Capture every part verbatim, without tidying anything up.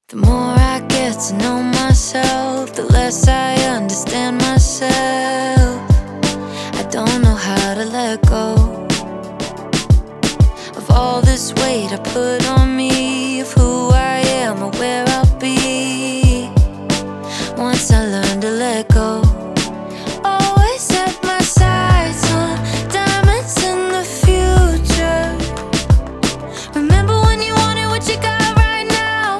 The more I get to know myself, the less I understand myself. I don't know how to let go of all this weight I put on me, of who I am or where I'll be once I learn to let go. Always set my sights on diamonds in the future. Remember when you wanted what you got right now?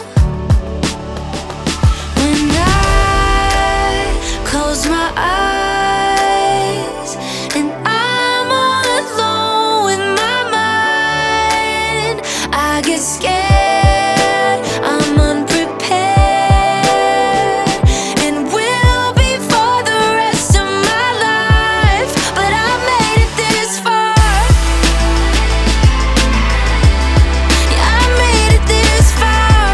When I close my eyes and I'm all alone with my mind, I get scared. I'm unprepared, and will be for the rest of my life. But I made it this far. Yeah, I made it this far.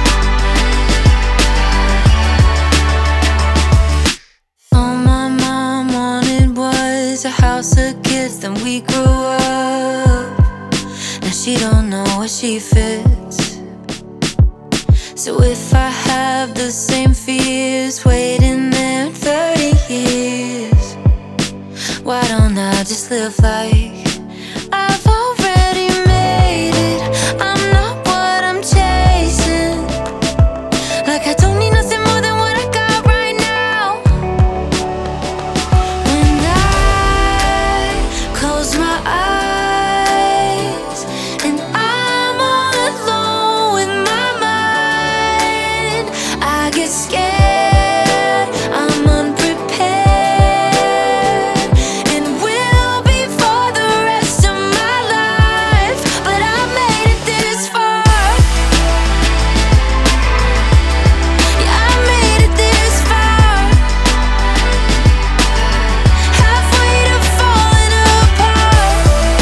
All my mom wanted was a house of kids, then we grew up. Now she don't know where she fits. So if I have the same fears waiting there in thirty years, why don't I just live like I've already made it? I'm not what I'm chasing. Like I don't need nothing more than what I got right now. When I close my eyes and I'm all alone with my mind, I get scared. I'm unprepared, and will be for the rest of my life. But I made it this far. Yeah, I made it this far. Halfway to falling apart,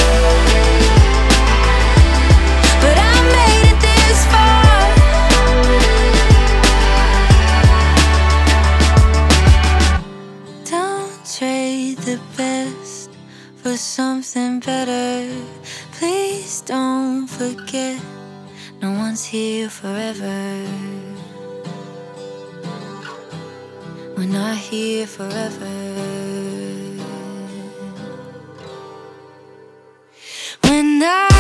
but I made it this far. Don't trade the best for something better. Please don't forget, no one's here forever. We're not here forever. When I